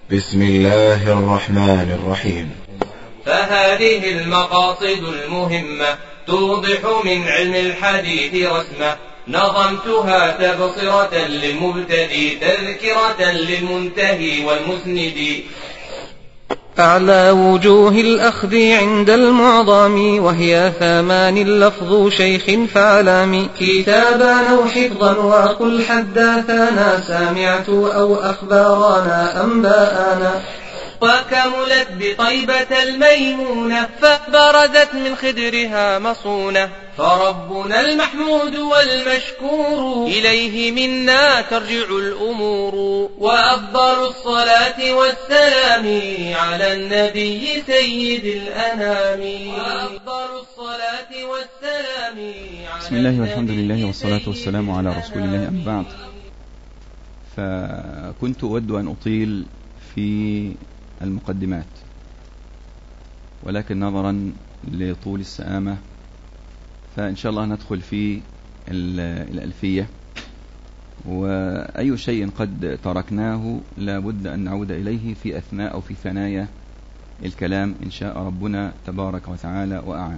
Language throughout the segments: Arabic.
بسم الله الرحمن الرحيم. فهذه المقاصد المهمة توضح من علم الحديث رسمة، نظمتها تبصرة للمبتدي تذكرة للمنتهي والمسند. أعلى وجوه الأخذ عند المعظم وهي 8 لفظ شيخ فعلام، كتابا أو حفظا وقل حدثنا سمعت أو أخبارنا أنباءنا. وكملت بطيبة الميمونة فبرزت من خدرها مصونة، فربنا المحمود والمشكور إليه منا ترجع الأمور. وأفضل الصلاة والسلام على النبي سيد الأنام. وأفضل الصلاة والسلام على بسم الله والحمد لله والصلاة والسلام على رسول الله أما بعد. فكنت أود أن أطيل في المقدمات، ولكن نظرا لطول السآمة فإن شاء الله ندخل في الألفية، وأي شيء قد تركناه لا بد أن نعود إليه في أثناء أو في ثنايا الكلام إن شاء ربنا تبارك وتعالى وأعان.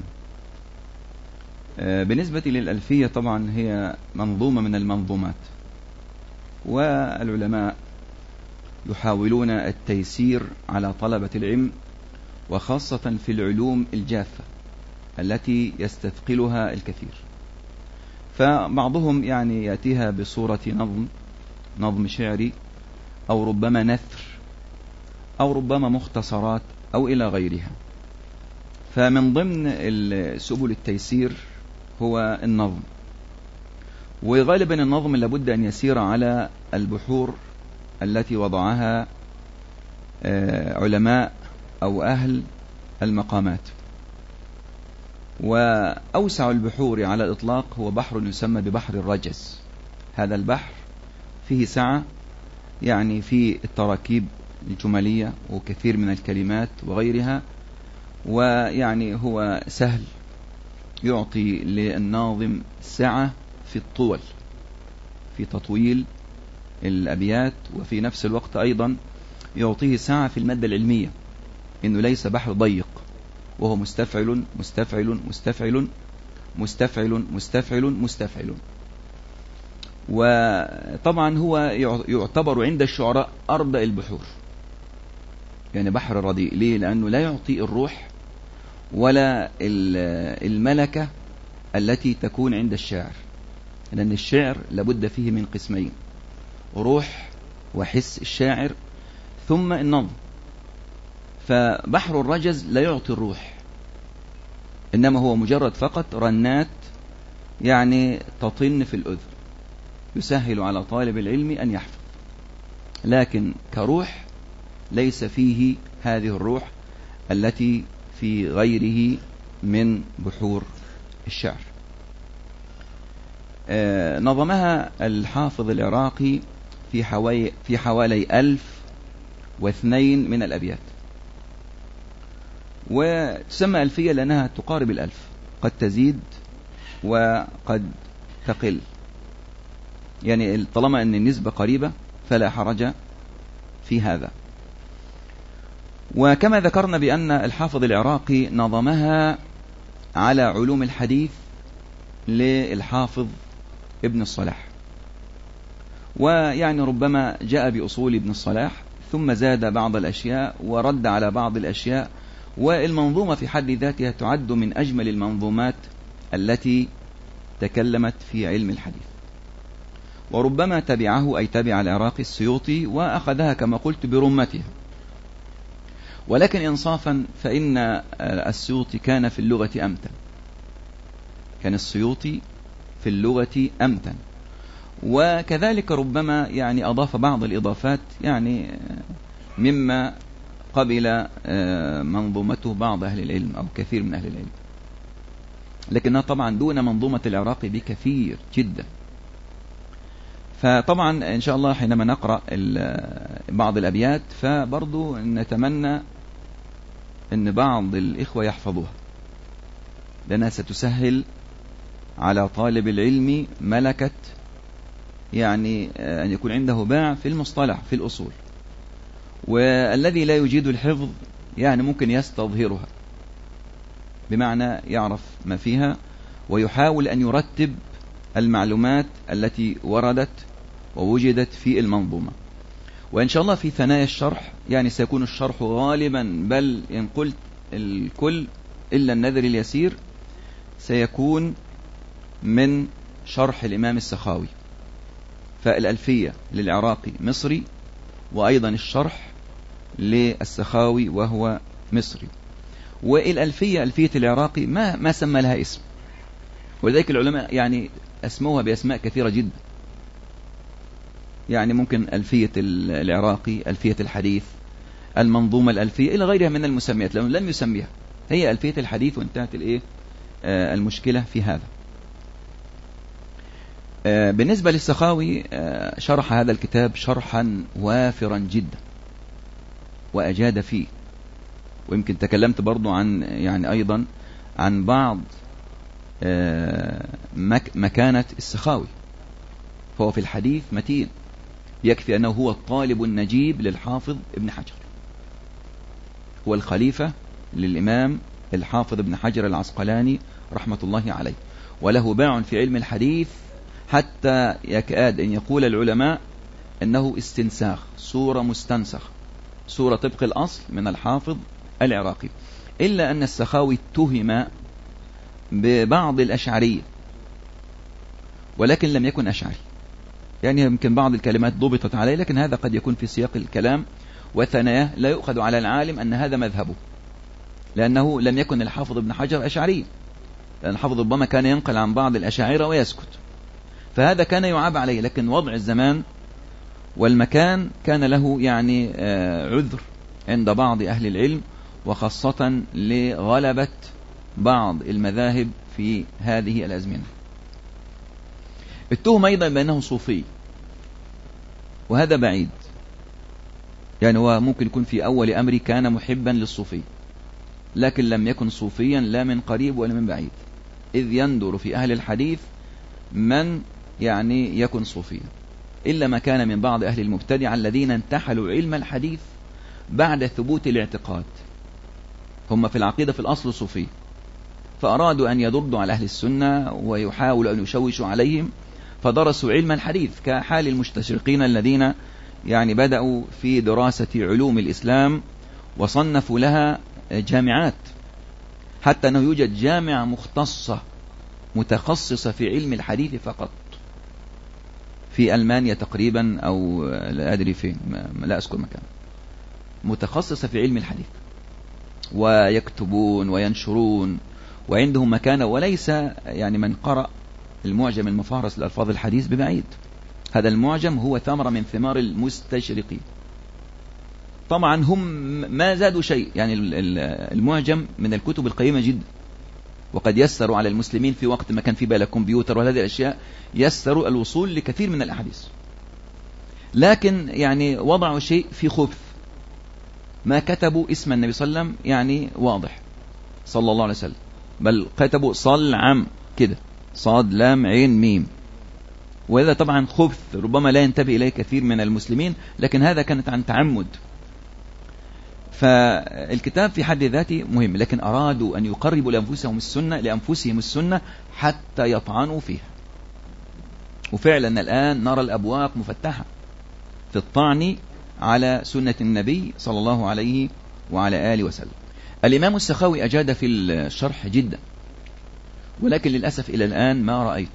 بالنسبة للألفية طبعا هي منظومة من المنظومات، والعلماء يحاولون التيسير على طلبة العلم، وخاصة في العلوم الجافة التي يستثقلها الكثير. فبعضهم يعني يأتيها بصورة نظم شعري، أو ربما نثر، أو ربما مختصرات، أو إلى غيرها. فمن ضمن سبل التيسير هو النظم، وغالبا النظم لابد أن يسير على البحور التي وضعها علماء أو أهل المقامات. وأوسع البحور على الإطلاق هو بحر يسمى ببحر الرجز. هذا البحر فيه سعة، يعني في التراكيب الجملية وكثير من الكلمات وغيرها، ويعني هو سهل، يعطي للناظم سعة في الطول، في تطويل الأبيات، وفي نفس الوقت أيضا يعطيه سعة في المادة العلمية، إنه ليس بحر ضيق وهو مستفعل مستفعل مستفعل مستفعل مستفعل مستفعل. وطبعا هو يعتبر عند الشعراء أرض البحور، يعني بحر الرديء. ليه؟ لأنه لا يعطي الروح ولا الملكة التي تكون عند الشاعر، لأن الشعر لابد فيه من قسمين: روح وحس الشاعر، ثم النظم. فبحر الرجز لا يعطي الروح، إنما هو مجرد فقط رنات، يعني تطن في الأذن، يسهل على طالب العلم أن يحفظ، لكن كروح ليس فيه هذه الروح التي في غيره من بحور الشعر. نظمها الحافظ العراقي في حوالي 1002 من الأبيات، وتسمى ألفية لأنها تقارب 1000، قد تزيد وقد تقل، يعني طالما أن النسبة قريبة فلا حرج في هذا. وكما ذكرنا بأن الحافظ العراقي نظمها على علوم الحديث للحافظ ابن الصلاح، ويعني ربما جاء بأصول ابن الصلاح ثم زاد بعض الأشياء ورد على بعض الأشياء. والمنظومة في حد ذاتها تعد من أجمل المنظومات التي تكلمت في علم الحديث. وربما تبعه أي تبع العراقي السيوطي وأخذها كما قلت برمتها، ولكن إنصافا فإن السيوطي كان في اللغة أمتن، كان السيوطي في اللغة أمتن، وكذلك ربما يعني أضاف بعض الإضافات يعني مما قبل منظومته بعض أهل العلم أو كثير من أهل العلم، لكنها طبعا دون منظومة العراقي بكثير جدا. فطبعا إن شاء الله حينما نقرأ بعض الأبيات فبرضو نتمنى أن بعض الإخوة يحفظوها، لأنها ستسهل على طالب العلم ملكة يعني أن يكون عنده باع في المصطلح في الأصول. والذي لا يجيد الحفظ يعني ممكن يستظهرها، بمعنى يعرف ما فيها ويحاول أن يرتب المعلومات التي وردت ووجدت في المنظومة. وإن شاء الله في ثنايا الشرح يعني سيكون الشرح غالبا، بل إن قلت الكل إلا النذر اليسير، سيكون من شرح الإمام السخاوي. فالألفية للعراقي مصري، وأيضا الشرح للسخاوي وهو مصري. والألفية ألفية العراقي ما سمى لها اسم، ولذلك العلماء يعني أسموها بأسماء كثيرة جدا. يعني ممكن ألفية العراقي، ألفية الحديث، المنظومة الألفية، إلى غيرها من المسميات، لأنه لم يسميها، هي ألفية الحديث وانتهت المشكلة في هذا. بالنسبة للسخاوي شرح هذا الكتاب شرحا وافرا جدا وأجاد فيه، ويمكن تكلمت برضو عن يعني أيضا عن بعض مكانة السخاوي. فهو في الحديث متين، يكفي أنه هو الطالب النجيب للحافظ ابن حجر، هو الخليفة للإمام الحافظ ابن حجر العسقلاني رحمة الله عليه، وله باع في علم الحديث حتى يكاد أن يقول العلماء أنه استنساخ، صورة مستنسخ، صورة طبق الأصل من الحافظ العراقي. إلا أن السخاوي اتهم ببعض الأشعرية، ولكن لم يكن أشعري، يعني يمكن بعض الكلمات ضبطت عليه، لكن هذا قد يكون في سياق الكلام وثناياه، لا يؤخذ على العالم أن هذا مذهبه، لأنه لم يكن الحافظ ابن حجر أشعري، لأن الحافظ ربما كان ينقل عن بعض الأشاعرة ويسكت، فهذا كان يعاب عليه. لكن وضع الزمان والمكان كان له يعني عذر عند بعض أهل العلم، وخاصة لغلبة بعض المذاهب في هذه الأزمنة. اتهم أيضا بأنه صوفي، وهذا بعيد، يعني هو ممكن يكون في أول أمره كان محبا للصوفي، لكن لم يكن صوفيا لا من قريب ولا من بعيد، إذ يندر في أهل الحديث من يعني يكن صوفيا، إلا ما كان من بعض أهل المبتدع الذين انتحلوا علم الحديث بعد ثبوت الاعتقاد. هم في العقيدة في الأصل صوفي، فأرادوا أن يضردوا على أهل السنة ويحاولوا أن يشوشوا عليهم، فدرسوا علم الحديث كحال المستشرقين الذين يعني بدأوا في دراسة علوم الإسلام وصنفوا لها جامعات، حتى أنه يوجد جامعة مختصة متخصصة في علم الحديث فقط في ألمانيا تقريبا، أو لا أدري فين، لا أذكر مكان، متخصصة في علم الحديث، ويكتبون وينشرون وعندهم مكانة. وليس يعني من قرأ المعجم المفهرس لألفاظ الحديث ببعيد، هذا المعجم هو ثمرة من ثمار المستشرقين. طبعا هم ما زادوا شيء، يعني المعجم من الكتب القيمة جدا، وقد يسروا على المسلمين في وقت ما كان في بالك كمبيوتر وهذه الأشياء، يسروا الوصول لكثير من الأحاديث، لكن يعني وضعوا شيء في خبث، ما كتبوا اسم النبي صلى الله عليه وسلم يعني واضح صلى الله عليه وسلم، بل كتبوا صل عم كده، صاد لام عين ميم، وهذا طبعا خبث ربما لا ينتبه إليه كثير من المسلمين، لكن هذا كانت عن تعمد. فالكتاب في حد ذاته مهم، لكن أرادوا أن يقربوا لأنفسهم السنة حتى يطعنوا فيها. وفعلا الآن نرى الأبواب مفتحة في الطعن على سنة النبي صلى الله عليه وعلى آله وسلم. الإمام السخاوي أجاد في الشرح جدا، ولكن للأسف إلى الآن ما رأيت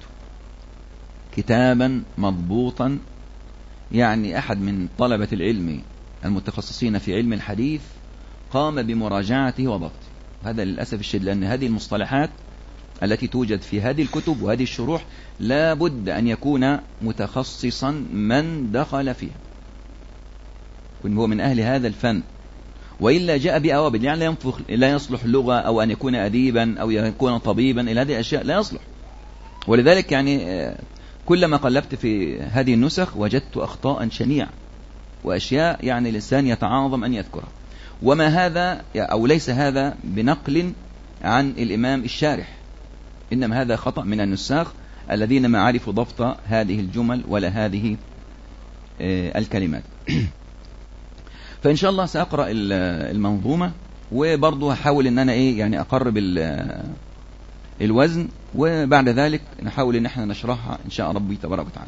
كتابا مضبوطا، يعني أحد من طلبة العلم المتخصصين في علم الحديث قام بمراجعته وضبطه. هذا للأسف الشديد، لأن هذه المصطلحات التي توجد في هذه الكتب وهذه الشروح لا بد أن يكون متخصصا من دخل فيها، يكون هو من أهل هذا الفن، وإلا جاء بأوابد، يعني لا يصلح لغة أو أن يكون أديبا أو يكون طبيبا، إلى هذه الأشياء لا يصلح. ولذلك يعني كلما قلبت في هذه النسخ وجدت أخطاء شنيعة وأشياء يعني الإنسان يتعاظم أن يذكرها. وما هذا أو ليس هذا بنقل عن الإمام الشارح، إنما هذا خطأ من النساخ الذين ما عرفوا ضبط هذه الجمل ولا هذه الكلمات. فإن شاء الله سأقرأ المنظومة، وبرضه هحاول ان انا يعني اقرب الوزن، وبعد ذلك نحاول ان احنا نشرحها ان شاء ربي تبارك وتعالى.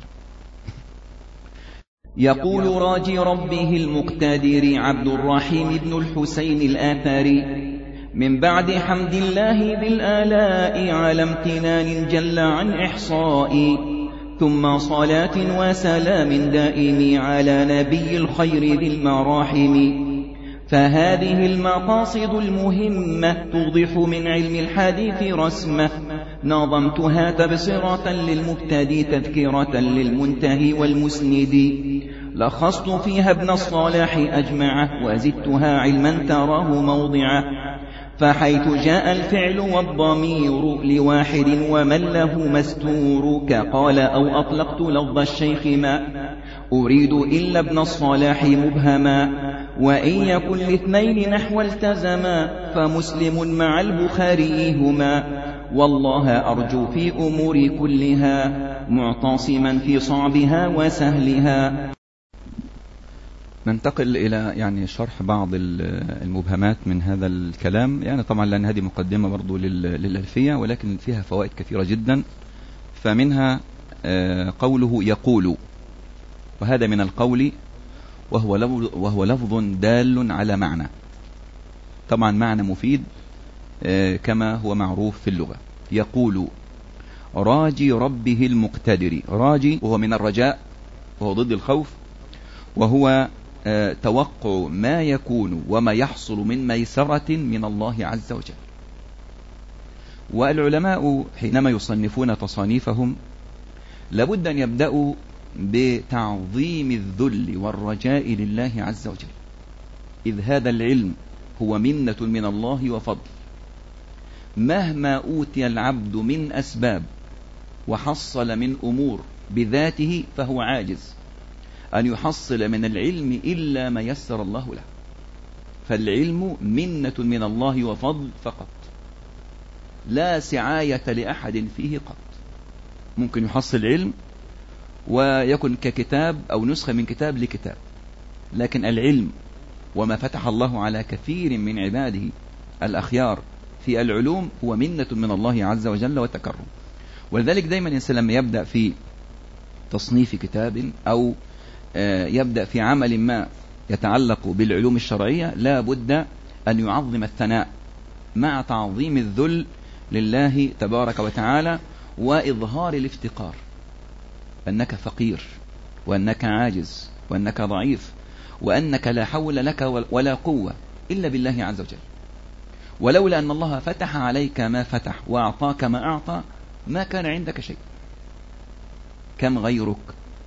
يقول راجي ربه المقتدر عبد الرحيم بن الحسين الآثري: من بعد حمد الله بالآلاء على امتنان جل عن إحصاء، ثم صلاة وسلام دائم على نبي الخير ذي المراحم. فهذه المقاصد المهمة توضح من علم الحديث رسمة، نظمتها تبصرة للمبتدي تذكرة للمنتهي والمسند، لخصت فيها ابن الصلاح أجمعه وزدتها علما تراه موضعه. فحيث جاء الفعل والضمير لواحد ومن له مستور، كقال أو أطلقت لفظ الشيخ ما أريد إلا ابن الصلاح مبهما، وإن يكن لاثنين نحو التزما فمسلم مع البخاري هما. والله أرجو في أمور كلها معتصما في صعبها وسهلها. ننتقل إلى شرح بعض المبهمات من هذا الكلام، طبعا لأن هذه مقدمة برضو للألفية، ولكن فيها فوائد كثيرة جدا. فمنها قوله يقول، وهذا من القول، وهو لفظ دال على معنى، طبعا معنى مفيد كما هو معروف في اللغة. يقول راجي ربه المقتدر، راجي وهو من الرجاء وهو ضد الخوف، وهو توقع ما يكون وما يحصل من ميسرة من الله عز وجل. والعلماء حينما يصنفون تصانيفهم لابد أن يبدأوا بتعظيم الذل والرجاء لله عز وجل، إذ هذا العلم هو منة من الله وفضل. مهما أوتي العبد من أسباب وحصل من أمور بذاته فهو عاجز أن يحصل من العلم إلا ما يسر الله له. فالعلم منة من الله وفضل فقط، لا سعاية لأحد فيه قط. ممكن يحصل علم ويكن ككتاب أو نسخة من كتاب لكتاب، لكن العلم وما فتح الله على كثير من عباده الأخيار في العلوم هو منة من الله عز وجل وتكرم. ولذلك دايما الإنسان لما يبدأ في تصنيف كتاب أو يبدأ في عمل ما يتعلق بالعلوم الشرعية لا بد أن يعظم الثناء مع تعظيم الذل لله تبارك وتعالى، وإظهار الافتقار، أنك فقير وأنك عاجز وأنك ضعيف وأنك لا حول لك ولا قوة إلا بالله عز وجل. ولولا أن الله فتح عليك ما فتح وأعطاك ما أعطى ما كان عندك شيء. كم غيرك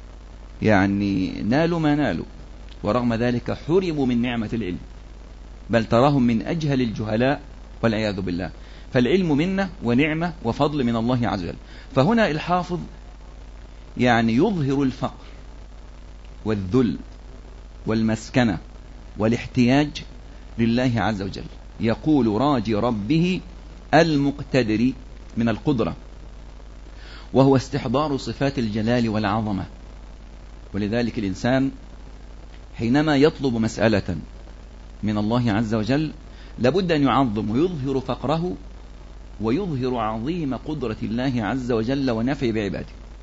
نالوا ما نالوا ورغم ذلك حرموا من نعمة العلم، بل تراهم من أجهل الجهلاء والعياذ بالله. فالعلم منة ونعمة وفضل من الله عز وجل. فهنا الحافظ يظهر الفقر والذل والمسكنة والاحتياج لله عز وجل. يقول راجي ربه المقتدر من القدرة، وهو استحضار صفات الجلال والعظمة. ولذلك الإنسان حينما يطلب مسألة من الله عز وجل لابد أن يعظم ويظهر فقره ويظهر عظيم قدرة الله عز وجل ونفع بعباده.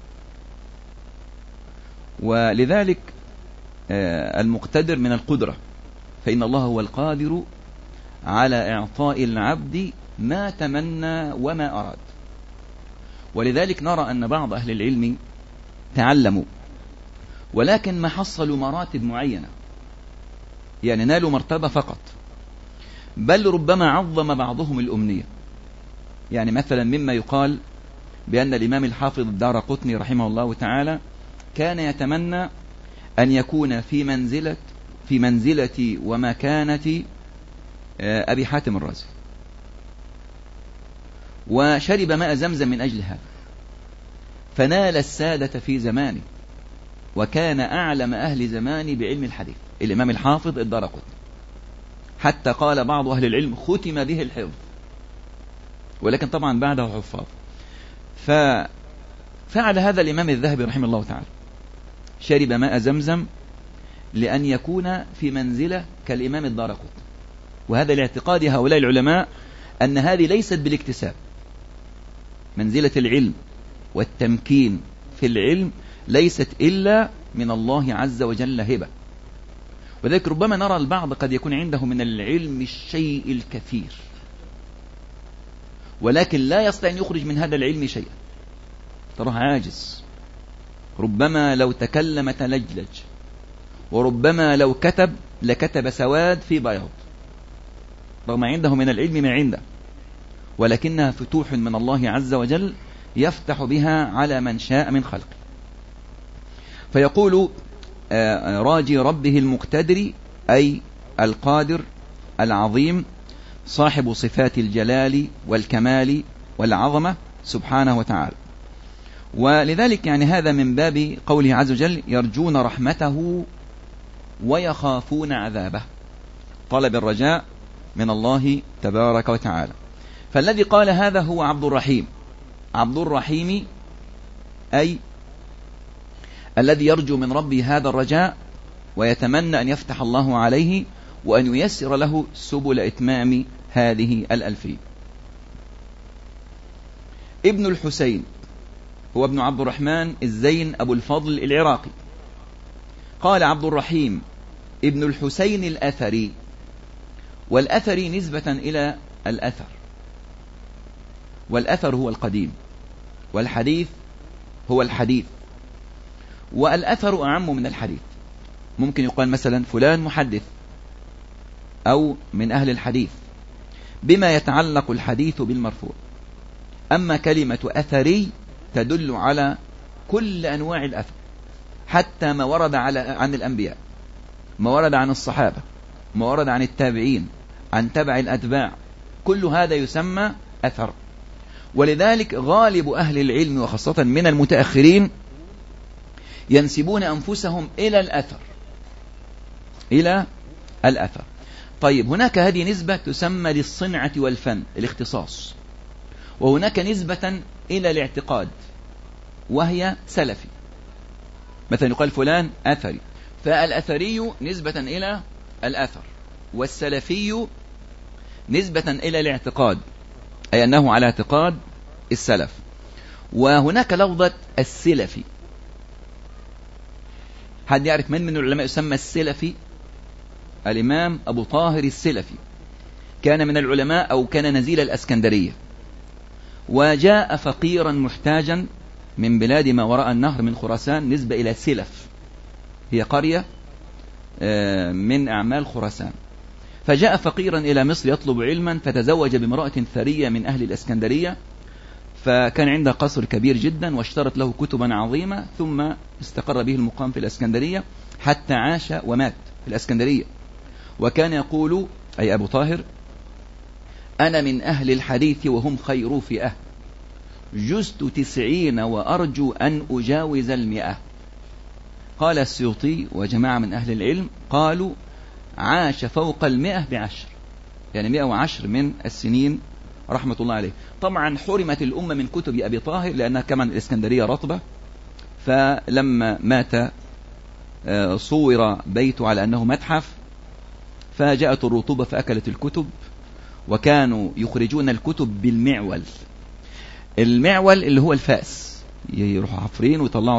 ولذلك المقتدر من القدرة، فإن الله هو القادر على إعطاء العبد ما تمنى وما أراد. ولذلك نرى أن بعض أهل العلم تعلموا ولكن ما حصلوا مراتب معينة، نالوا مرتبة فقط، بل ربما عظم بعضهم الأمنية. مثلا مما يقال بأن الإمام الحافظ الدارقطني رحمه الله تعالى كان يتمنى أن يكون في منزلة ومكانة أبي حاتم الرازي، وشرب ماء زمزم من أجل هذا، فنال السادة في زمانه، وكان أعلم أهل زمانه بعلم الحديث الإمام الحافظ الدارقطني، حتى قال بعض أهل العلم ختم به الحفظ، ولكن طبعا بعده حفاظ. ففعل هذا الإمام الذهبي رحمه الله تعالى، شرب ماء زمزم لأن يكون في منزلة كالإمام الدارقطني. وهذا لاعتقاد هؤلاء العلماء أن هذه ليست بالاكتساب. منزلة العلم والتمكين في العلم ليست إلا من الله عز وجل هبة. وذلك ربما نرى البعض قد يكون عنده من العلم الشيء الكثير، ولكن لا يستطيع أن يخرج من هذا العلم شيئا، تراه عاجز. ربما لو تكلم تلجلج، وربما لو كتب لكتب سواد في بياض، رغم عنده من العلم ما عنده، ولكنها فتوح من الله عز وجل يفتح بها على من شاء من خلقه. فيقول راجي ربه المقتدر، أي القادر العظيم صاحب صفات الجلال والكمال والعظمة سبحانه وتعالى. ولذلك يعني هذا من باب قوله عز وجل يرجون رحمته ويخافون عذابه، طلب الرجاء من الله تبارك وتعالى. فالذي قال هذا هو عبد الرحيم. عبد الرحيم أي الذي يرجو من ربه هذا الرجاء ويتمنى أن يفتح الله عليه وأن ييسر له سبل إتمام هذه الألفية. ابن الحسين هو ابن عبد الرحمن الزين أبو الفضل العراقي. قال عبد الرحيم ابن الحسين الأثري، والأثري نسبة إلى الأثر، والأثر هو القديم، والحديث هو الحديث، والأثر أعم من الحديث. ممكن يقال مثلا فلان محدث أو من أهل الحديث بما يتعلق الحديث بالمرفوع. أما كلمة أثري تدل على كل أنواع الأثر، حتى ما ورد عن الأنبياء، ما ورد عن الصحابة، ما ورد عن التابعين، عن تبع الأتباع، كل هذا يسمى أثر. ولذلك غالب أهل العلم وخاصة من المتأخرين ينسبون أنفسهم إلى الأثر، إلى الأثر. طيب هناك هذه نسبة تسمى للصنعة والفن، الاختصاص، وهناك نسبة إلى الاعتقاد وهي سلفي. مثلا يقال فلان أثري، فالأثري نسبة إلى الأثر، والسلفي نسبة إلى الاعتقاد، أي أنه على اعتقاد السلف. وهناك لفظة السلفي. حد يعرف من العلماء يسمى السلفي؟ الإمام أبو طاهر السلفي كان من العلماء أو كان نزيل الأسكندرية، وجاء فقيرا محتاجا من بلاد ما وراء النهر من خراسان، نسبة إلى سلف، هي قرية من أعمال خراسان. فجاء فقيرا إلى مصر يطلب علما، فتزوج بامرأة ثرية من أهل الأسكندرية، فكان عنده قصر كبير جدا واشترت له كتبا عظيمة، ثم استقر به المقام في الأسكندرية حتى عاش ومات في الأسكندرية. وكان يقول أي أبو طاهر: أنا من أهل الحديث وهم خير فئة، جزت 90 وأرجو أن أجاوز 100. قال السيوطي وجماعة من أهل العلم قالوا عاش فوق 100 ب10، يعني 110 من السنين رحمة الله عليه. طبعا حرمت الأمة من كتب أبي طاهر لأنها كمان الإسكندرية رطبة، فلما مات صور بيته على أنه متحف، فجاءت الرطوبة فأكلت الكتب، وكانوا يخرجون الكتب بالمعول. المعول اللي هو الفأس، يروحوا حفرين ويطلعوا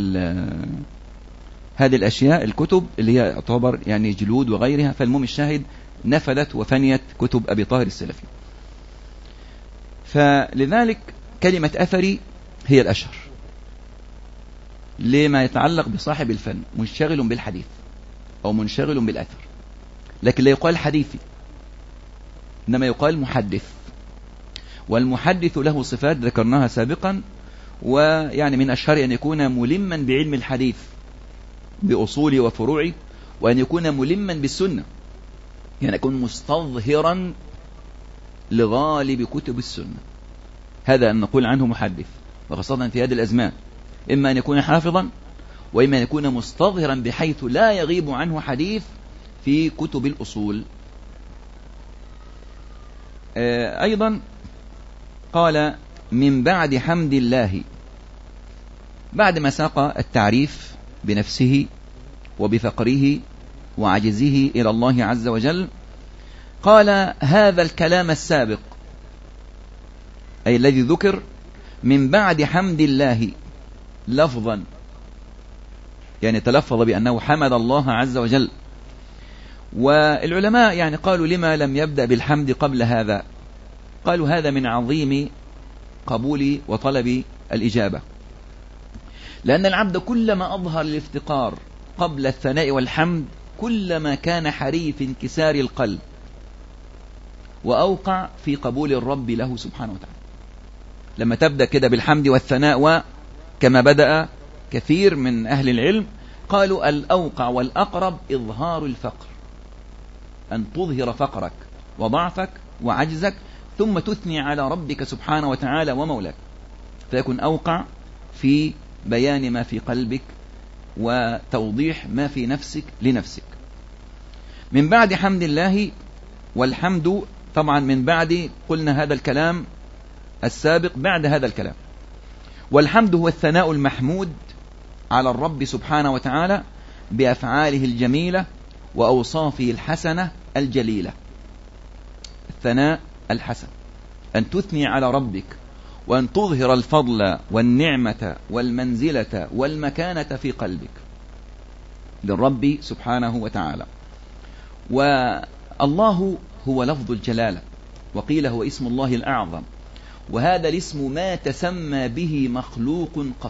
هذه الأشياء، الكتب اللي هي تعتبر يعني جلود وغيرها. فالمهم الشاهد نفذت وفنيت كتب أبي طاهر السلفي. فلذلك كلمة أثري هي الأشهر لما يتعلق بصاحب الفن، منشغل بالحديث أو منشغل بالأثر، لكن لا يقال حديثي، إنما يقال محدث. والمحدث له صفات ذكرناها سابقا، ويعني من أشهر أن يكون ملما بعلم الحديث بأصوله وفروعه، وأن يكون ملما بالسنة، يعني يكون مستظهرا لغالب كتب السنة. هذا أن نقول عنه محدث، وخاصة في هذه الأزمان، إما أن يكون حافظا، وإما أن يكون مستظهرا بحيث لا يغيب عنه حديث في كتب الأصول. أيضا قال من بعد حمد الله، بعد ما ساق التعريف بنفسه وبفقره وعجزه إلى الله عز وجل، قال هذا الكلام السابق أي الذي ذكر من بعد حمد الله لفظا، يعني تلفظ بأنه حمد الله عز وجل. والعلماء يعني قالوا لما لم يبدأ بالحمد قبل هذا؟ قالوا هذا من عظيم قبول وطلب الإجابة، لأن العبد كلما أظهر الافتقار قبل الثناء والحمد كلما كان حري في انكسار القلب وأوقع في قبول الرب له سبحانه وتعالى. لما تبدأ كده بالحمد والثناء، وكما بدأ كثير من أهل العلم قالوا الأوقع والأقرب إظهار الفقر، أن تظهر فقرك وضعفك وعجزك ثم تثني على ربك سبحانه وتعالى ومولاك، فيكون أوقع في بيان ما في قلبك وتوضيح ما في نفسك لنفسك. من بعد حمد الله، والحمد طبعا من بعد، قلنا هذا الكلام السابق بعد هذا الكلام. والحمد هو الثناء المحمود على الرب سبحانه وتعالى بأفعاله الجميلة وأوصافه الحسنة الجليلة. الثناء الحسن أن تثني على ربك وأن تظهر الفضل والنعمة والمنزلة والمكانة في قلبك للرب سبحانه وتعالى. والله هو لفظ الجلالة، وقيل هو اسم الله الأعظم، وهذا الاسم ما تسمى به مخلوق قط،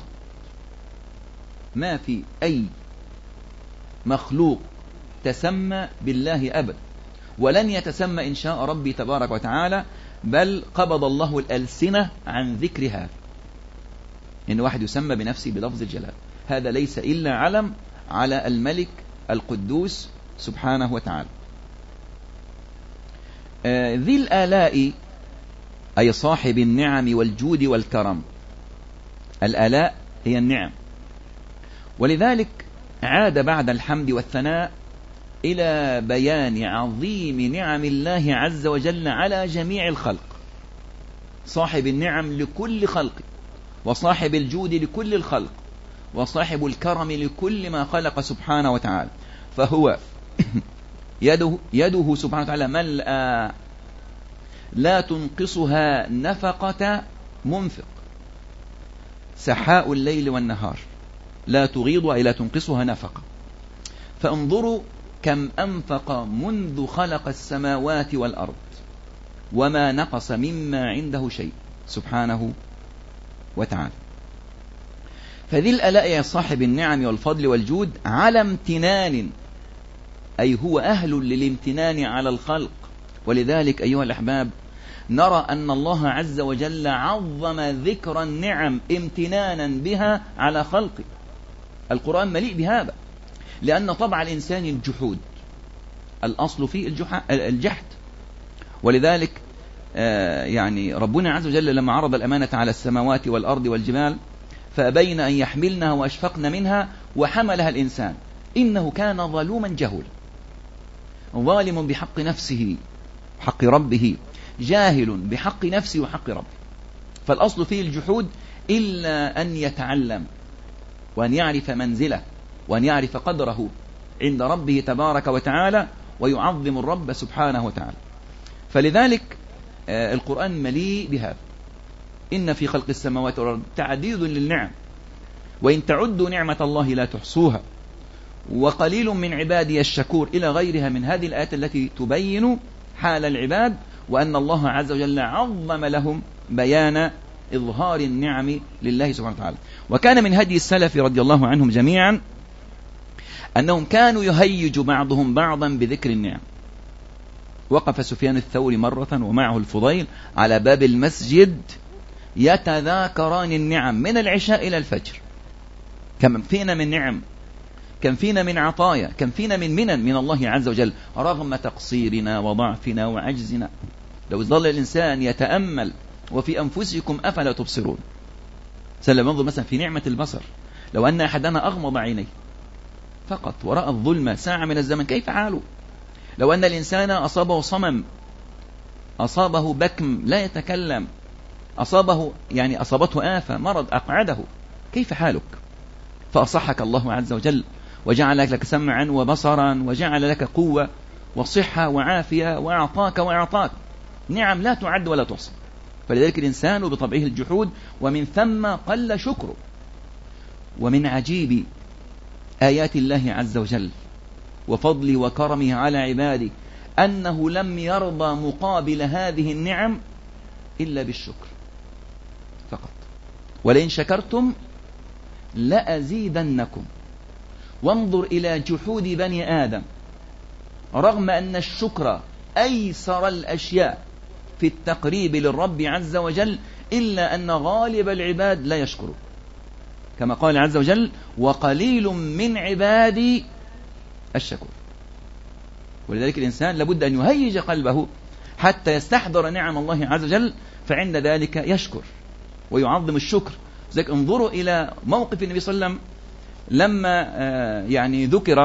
ما في أي مخلوق تسمى بالله أبد، ولن يتسمى إن شاء ربي تبارك وتعالى، بل قبض الله الألسنة عن ذكر هذا، إن واحد يسمى بنفسه بلفظ الجلال، هذا ليس إلا علم على الملك القدوس سبحانه وتعالى. ذي الآلاء أي صاحب النعم والجود والكرم. الآلاء هي النعم، ولذلك عاد بعد الحمد والثناء إلى بيان عظيم نعم الله عز وجل على جميع الخلق، صاحب النعم لكل خلق، وصاحب الجود لكل الخلق، وصاحب الكرم لكل ما خلق سبحانه وتعالى. فهو يده سبحانه وتعالى ملأ لا تنقصها نفقة منفق، سحاء الليل والنهار لا تغيض أي لا تنقصها نفقة. فانظروا كم أنفق منذ خلق السماوات والأرض وما نقص مما عنده شيء سبحانه وتعالى. فذي الآلاء يا صاحب النعم والفضل والجود على امتنان، أي هو أهل للامتنان على الخلق. ولذلك أيها الأحباب نرى أن الله عز وجل عظم ذكر النعم امتنانا بها على خلقه. القرآن مليء بهذا، لأن طبع الإنسان الجحود، الأصل فيه الجحد. ولذلك يعني ربنا عز وجل لما عرض الأمانة على السماوات والأرض والجبال فأبين أن يحملنها وأشفقن منها وحملها الإنسان إنه كان ظلوما جهولا، ظالم بحق نفسه حق ربه، جاهل بحق نفسه وحق ربه. فالأصل فيه الجحود، إلا أن يتعلم وأن يعرف منزله وأن يعرف قدره عند ربه تبارك وتعالى ويعظم الرب سبحانه وتعالى. فلذلك القرآن مليء بهذا، إن في خلق السماوات والأرض تعديد للنعم وإن تعدوا نعمة الله لا تحصوها وقليل من عبادي الشكور إلى غيرها من هذه الآيات التي تبين حال العباد وأن الله عز وجل عظم لهم بيان إظهار النعم لله سبحانه وتعالى. وكان من هدي السلف رضي الله عنهم جميعا أنهم كانوا يهيج بعضهم بعضا بذكر النعم. وقف سفيان الثوري مرة ومعه الفضيل على باب المسجد يتذاكران النعم من العشاء إلى الفجر، كم فينا من نعم، كم فينا من عطايا، كم فينا من منن من الله عز وجل رغم تقصيرنا وضعفنا وعجزنا. لو ظل الإنسان يتأمل وفي أنفسكم أفلا تبصرون. سلم انظر مثلا في نعمة البصر، لو أن أحدنا أغمض عينيه فقط ورأى الظلمة ساعة من الزمن كيف حاله؟ لو أن الإنسان أصابه صمم، أصابه بكم لا يتكلم، أصابته آفة مرض أقعده، كيف حالك؟ فأصحك الله عز وجل وجعل لك سمعا وبصرا وجعل لك قوة وصحة وعافية وأعطاك نعم لا تعد ولا تحصى. فلذلك الإنسان بطبعه الجحود، ومن ثم قل شكره. ومن عجيب آيات الله عز وجل وفضله وكرمه على عباده أنه لم يرضى مقابل هذه النعم إلا بالشكر فقط. ولئن شكرتم لأزيدنكم. وانظر إلى جحود بني آدم رغم أن الشكر أيسر الأشياء في التقريب للرب عز وجل، إلا أن غالب العباد لا يشكر، كما قال عز وجل: وقليل من عبادي الشكور. ولذلك الإنسان لابد أن يهيج قلبه حتى يستحضر نعم الله عز وجل، فعند ذلك يشكر ويعظم الشكر. ذلك انظروا إلى موقف النبي صلى الله عليه وسلم لما يعني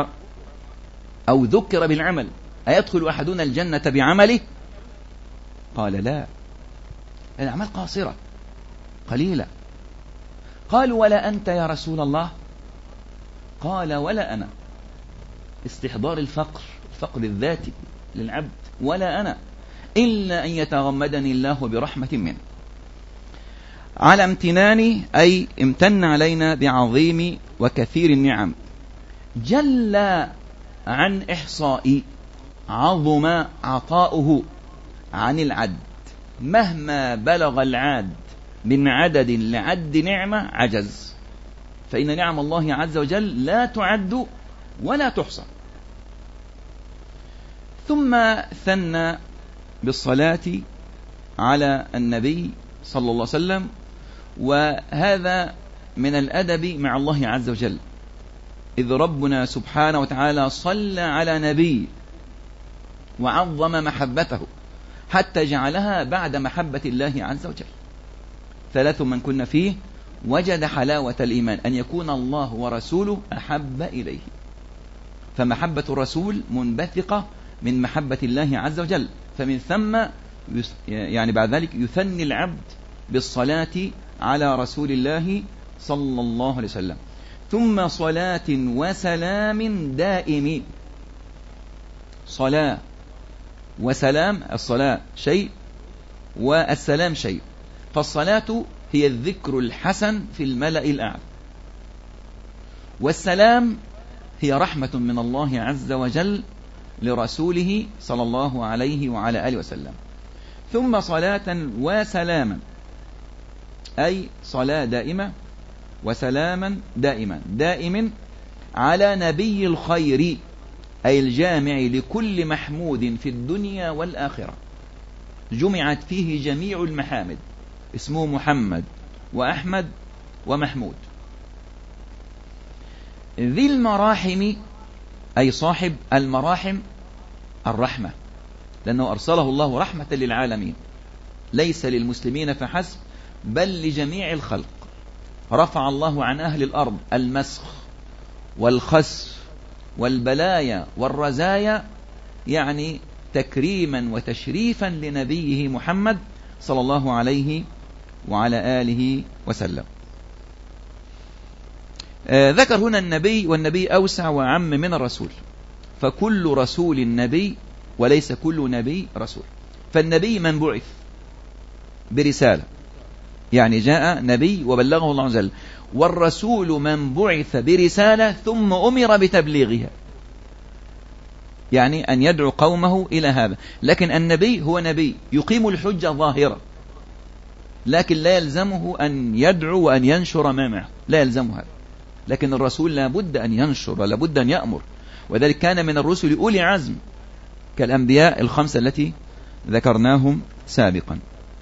ذكر بالعمل: أيدخل أحدنا الجنة بعمله؟ قال: لا، الأعمال قاصرة قليلة. قالوا: ولا أنت يا رسول الله؟ قال: ولا أنا. استحضار الفقر الذاتي للعبد: ولا أنا إلا أن يتغمدني الله برحمة منه. على امتناني أي امتن علينا بعظيم وكثير النعم، جل عن إحصائي، عظم عطاؤه عن العد، مهما بلغ العاد من عدد لعد نعمة عجز، فإن نعم الله عز وجل لا تعد ولا تحصى. ثم ثنى بالصلاة على النبي صلى الله عليه وسلم، وهذا من الأدب مع الله عز وجل، إذ ربنا سبحانه وتعالى صلى على نبي وعظم محبته حتى جعلها بعد محبة الله عز وجل. 3 من كن فيه وجد حلاوة الإيمان، أن يكون الله ورسوله أحب إليه. فمحبة الرسول منبثقة من محبة الله عز وجل، فمن ثم يعني بعد ذلك يثني العبد بالصلاة على رسول الله صلى الله عليه وسلم. ثم صلاة وسلام دائم. صلاة وسلام، الصلاة شيء والسلام شيء. فالصلاة هي الذكر الحسن في الملأ الأعلى، والسلام هي رحمة من الله عز وجل لرسوله صلى الله عليه وعلى آله وسلم. ثم صلاة وسلاما، أي صلاة دائمة وسلاما دائما دائم على نبي الخير، أي الجامع لكل محمود في الدنيا والآخرة، جمعت فيه جميع المحامد، اسمه محمد وأحمد ومحمود. ذي المراحم، أي صاحب المراحم، الرحمة، لأنه أرسله الله رحمة للعالمين، ليس للمسلمين فحسب بل لجميع الخلق. رفع الله عن أهل الأرض المسخ والخسف والبلايا والرزايا، يعني تكريما وتشريفا لنبيه محمد صلى الله عليه وعلى آله وسلم. ذكر هنا النبي، والنبي أوسع وعم من الرسول، فكل رسول نبي وليس كل نبي رسول. فالنبي من بعث برسالة، يعني جاء نبي وبلغه الله عز وجل، والرسول من بعث برسالة ثم أمر بتبليغها، يعني أن يدعو قومه إلى هذا. لكن النبي هو نبي يقيم الحجة ظاهرة، لكن لا يلزمه أن يدعو وأن ينشر ما معه، لا يلزمه هذا. لكن الرسول لابد أن ينشر ولابد أن يأمر، وذلك كان من الرسل أولي عزم كالأنبياء 5 التي ذكرناهم سابقا.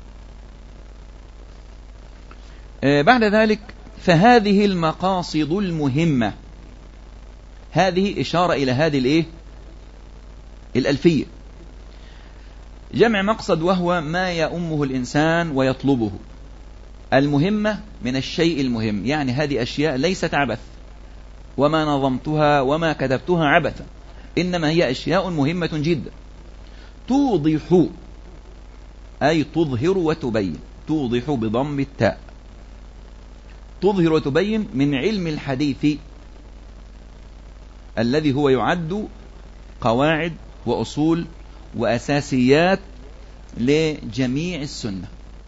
بعد ذلك فهذه المقاصد المهمة، هذه إشارة إلى هذه الألفية، جمع مقصد، وهو ما يأمه الإنسان ويطلبه. المهمة من الشيء المهم، يعني هذه أشياء ليست عبث، وما نظمتها وما كتبتها عبثا، إنما هي أشياء مهمة جدا. توضح، أي تظهر وتبين، توضح بضم التاء، تظهر وتبين من علم الحديث الذي هو يعد قواعد وأصول وأساسيات لجميع السنة.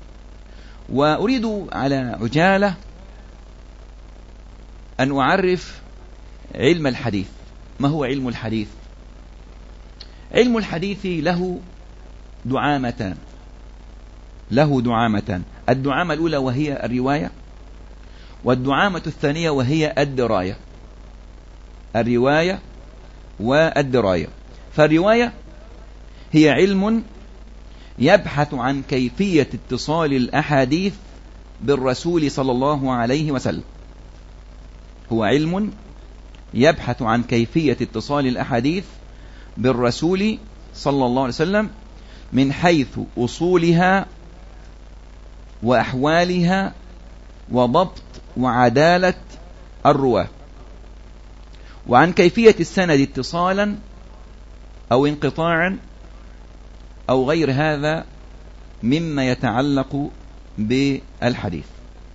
وأريد على عجالة أن أعرف علم الحديث. ما هو علم الحديث؟ علم الحديث له دعامتان. الدعامة الأولى وهي الرواية، والدعامة الثانية وهي الدراية. الرواية والدراية. فالرواية هي علم يبحث عن كيفية اتصال الأحاديث بالرسول صلى الله عليه وسلم. هو علم يبحث عن كيفية اتصال الأحاديث بالرسول صلى الله عليه وسلم من حيث أصولها وأحوالها وضبط وعدالة الرواة، وعن كيفية السند اتصالا أو انقطاعا أو غير هذا مما يتعلق بالحديث.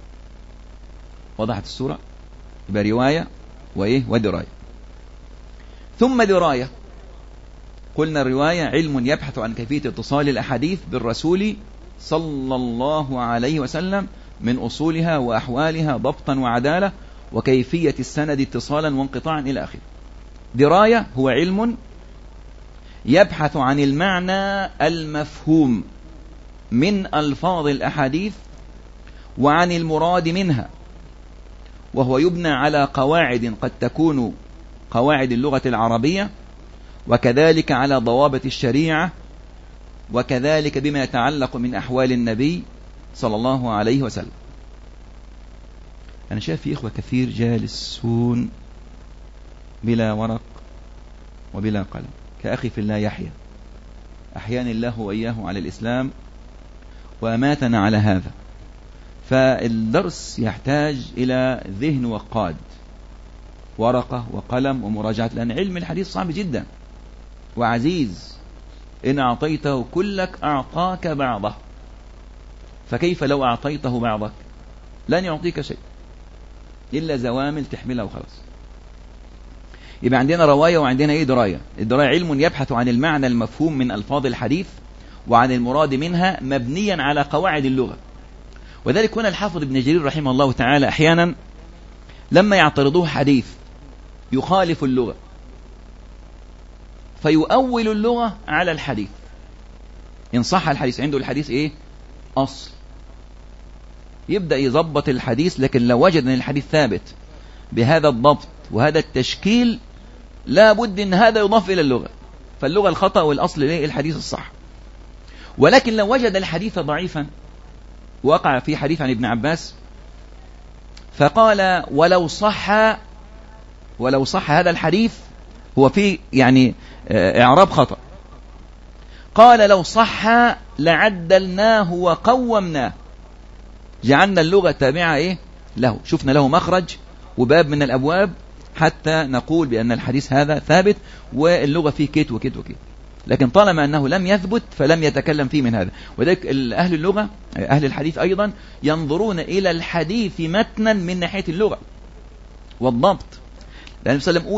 وضحت الصورة؟ يبقى رواية ودراية. ثم دراية. قلنا الرواية علم يبحث عن كيفية اتصال الأحاديث بالرسول صلى الله عليه وسلم من أصولها وأحوالها ضبطا وعدالة وكيفية السند اتصالا وانقطاعا إلى آخره. دراية هو علم يبحث عن المعنى المفهوم من ألفاظ الأحاديث وعن المراد منها، وهو يبنى على قواعد قد تكون قواعد اللغة العربية، وكذلك على ضوابط الشريعة، وكذلك بما يتعلق من أحوال النبي صلى الله عليه وسلم. أنا شايف في إخوة كثير جالسون بلا ورق وبلا قلم، كأخي في الله يحيى، أحياني الله وإياه على الإسلام وأماتنا على هذا. فالدرس يحتاج إلى ذهن وقاد، ورقة وقلم ومراجعة، لأن علم الحديث صعب جدا وعزيز. إن أعطيته كلك أعطاك بعضه، فكيف لو أعطيته بعضك؟ لن يعطيك شيء إلا زوامل تحملها وخلاص. يبقى عندنا رواية وعندنا دراية. الدراية علم يبحث عن المعنى المفهوم من ألفاظ الحديث وعن المراد منها مبنيا على قواعد اللغة. وذلك هنا الحافظ ابن جرير رحمه الله تعالى أحيانا لما يعترضوه حديث يخالف اللغة فيؤول اللغة على الحديث. إن صح الحديث، عنده الحديث أصل، يبدأ يضبط الحديث، لكن لو وجد أن الحديث ثابت بهذا الضبط وهذا التشكيل لا بد أن هذا يضاف إلى اللغة، فاللغة الخطأ والأصل الحديث الصح. ولكن لو وجد الحديث ضعيفا، وقع في حديث عن ابن عباس فقال ولو صح هذا الحديث، هو فيه إعراب خطأ، قال لو صح لعدلناه وقومناه، جعلنا اللغة تابعة له، شفنا له مخرج وباب من الأبواب حتى نقول بأن الحديث هذا ثابت واللغة فيه كيت وكيت وكيت. لكن طالما أنه لم يثبت فلم يتكلم فيه من هذا. وذلك أهل اللغة، أهل الحديث أيضا ينظرون إلى الحديث متنا من ناحية اللغة والضبط، لأن النبي صلى الله عليه وسلم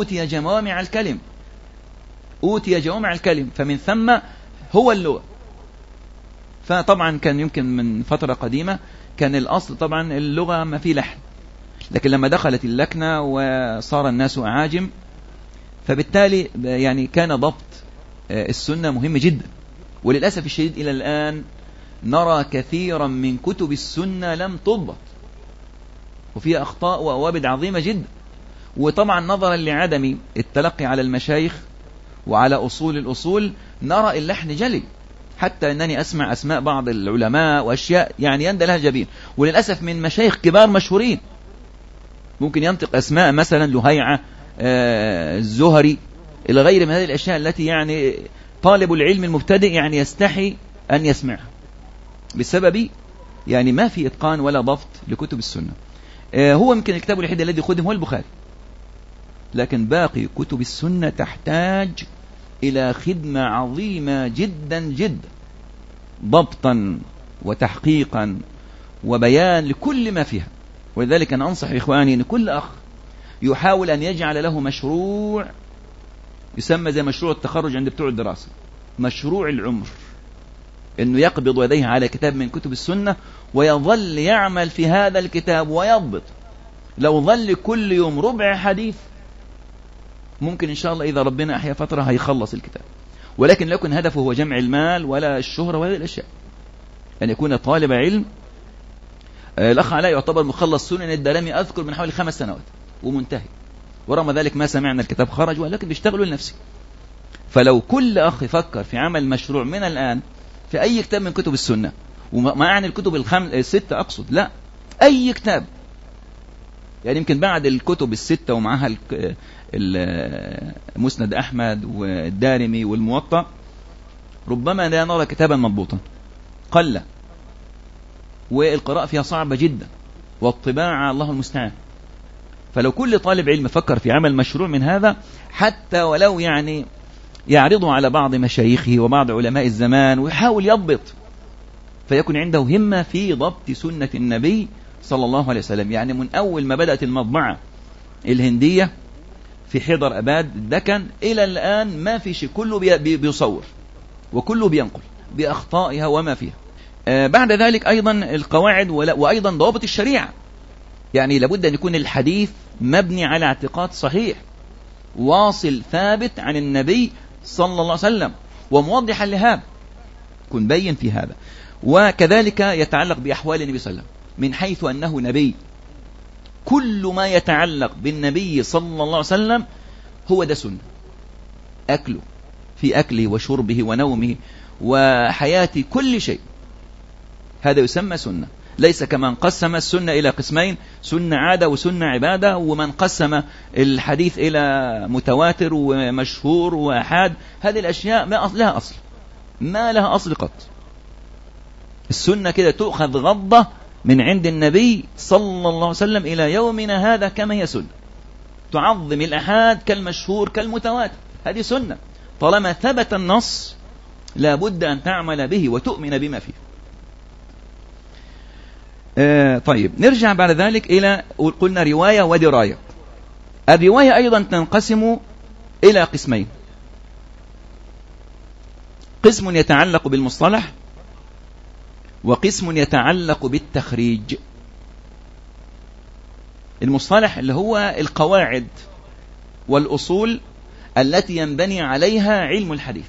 أوتي جوامع الكلم، فمن ثم هو اللغة. فطبعا كان يمكن من فترة قديمة كان الأصل طبعا اللغة ما في لحن، لكن لما دخلت اللكنة وصار الناس أعاجم فبالتالي كان ضبط السنة مهم جدا. وللأسف الشديد إلى الآن نرى كثيرا من كتب السنة لم تضبط وفيها أخطاء وأوابد عظيمة جدا. وطبعا نظرا لعدم التلقي على المشايخ وعلى أصول الأصول نرى اللحن جلي، حتى أنني أسمع أسماء بعض العلماء وأشياء يندى لها جبين، وللأسف من مشايخ كبار مشهورين ممكن ينطق أسماء مثلا لهيعة، الزهري، إلى غير من هذه الأشياء التي طالب العلم المبتدئ يستحي أن يسمعها بسبب ما في إتقان ولا ضبط لكتب السنة. هو يمكن الكتاب الوحيد الذي خدم هو البخاري، لكن باقي كتب السنة تحتاج إلى خدمة عظيمة جدا جدا، ضبطا وتحقيقا وبيان لكل ما فيها. ولذلك أنا أنصح إخواني أن كل أخ يحاول أن يجعل له مشروع يسمى زي مشروع التخرج عند بتوع الدراسة، مشروع العمر، انه يقبض يديه على كتاب من كتب السنة ويظل يعمل في هذا الكتاب ويضبط. لو ظل كل يوم ربع حديث ممكن إن شاء الله إذا ربنا أحيا فترة هيخلص الكتاب. ولكن لا يكون هدفه هو جمع المال ولا الشهرة ولا الأشياء، أن يكون طالب علم. الأخ علاء يعتبر مخلص سنن الدارمي أذكر من حوالي 5 سنوات ومنتهي، ورغم ذلك ما سمعنا الكتاب خرج، ولكن بيشتغلوا لنفسه. فلو كل أخ يفكر في عمل مشروع من الآن في أي كتاب من كتب السنة، وما أعني الكتب 6 أقصد، لا، أي كتاب، يعني يمكن بعد الكتب 6 ومعها مسند أحمد والدارمي والموطأ ربما لا نرى كتابا مضبوطا، قل، والقراءة فيها صعبة جدا، والطباعة الله المستعان. فلو كل طالب علم فكر في عمل مشروع من هذا، حتى ولو يعني يعرضه على بعض مشايخه وبعض علماء الزمان ويحاول يضبط، فيكون عنده همة في ضبط سنة النبي صلى الله عليه وسلم. يعني من أول ما بدأت المطبعة الهندية في حضر أباد الدكن إلى الآن ما في شيء، كله بيصور وكله بينقل بأخطائها وما فيها. بعد ذلك أيضا القواعد وأيضا ضوابط الشريعة. يعني لابد أن يكون الحديث مبني على اعتقاد صحيح واصل ثابت عن النبي صلى الله عليه وسلم وموضحا لهذا، يكون بين في هذا. وكذلك يتعلق بأحوال النبي صلى الله عليه وسلم من حيث أنه نبي، كل ما يتعلق بالنبي صلى الله عليه وسلم هو ده سنة. أكله، في أكله وشربه ونومه وحياته، كل شيء هذا يسمى سنة. ليس كمن قسم السنة إلى قسمين، سنة عادة وسنة عبادة، ومن قسم الحديث إلى متواتر ومشهور وأحاد. هذه الأشياء ما لها أصل، ما لها أصل قط. السنة كده تؤخذ غضة من عند النبي صلى الله عليه وسلم إلى يومنا هذا كما هي سنة. تعظم الأحاد كالمشهور كالمتواتر، هذه سنة. طالما ثبت النص لا بد أن تعمل به وتؤمن بما فيه. طيب نرجع بعد ذلك إلى قلنا رواية ودراية. الرواية أيضا تنقسم إلى قسمين: قسم يتعلق بالمصطلح، وقسم يتعلق بالتخريج. المصطلح اللي هو القواعد والأصول التي ينبني عليها علم الحديث.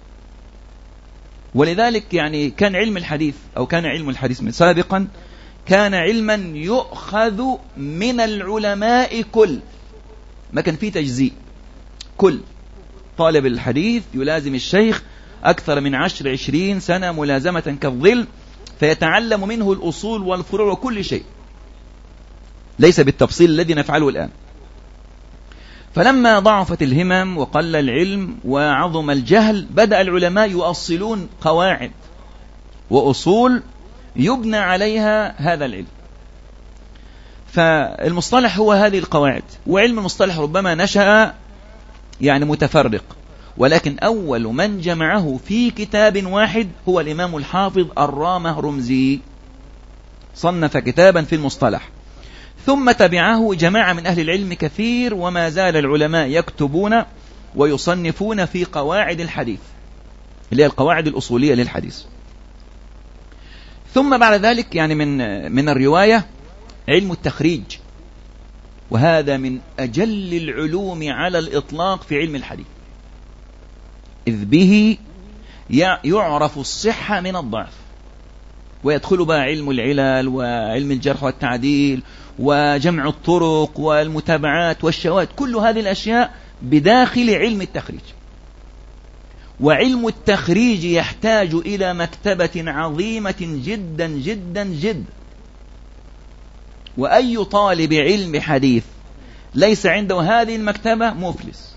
ولذلك يعني كان علم الحديث أو كان علم الحديث من سابقا كان علما يؤخذ من العلماء، كل ما كان فيه تجزيء. كل طالب الحديث يلازم الشيخ أكثر من 10-20 سنة ملازمة كالظل، فيتعلم منه الأصول والفروع وكل شيء، ليس بالتفصيل الذي نفعله الآن. فلما ضعفت الهمم وقل العلم وعظم الجهل، بدأ العلماء يؤصلون قواعد وأصول يبنى عليها هذا العلم. فالمصطلح هو هذه القواعد، وعلم المصطلح ربما نشأ يعني متفرق، ولكن أول من جمعه في كتاب واحد هو الإمام الحافظ الرامهرمزي، صنف كتابا في المصطلح، ثم تبعه جماعة من أهل العلم كثير، وما زال العلماء يكتبون ويصنفون في قواعد الحديث اللي هي القواعد الأصولية للحديث. ثم بعد ذلك يعني من الرواية علم التخريج، وهذا من أجل العلوم على الإطلاق في علم الحديث، إذ به يعرف الصحة من الضعف، ويدخل بقى علم العلل وعلم الجرح والتعديل وجمع الطرق والمتابعات والشواهد، كل هذه الأشياء بداخل علم التخريج. وعلم التخريج يحتاج إلى مكتبة عظيمة جدا جدا جدا، وأي طالب علم حديث ليس عنده هذه المكتبة مفلس.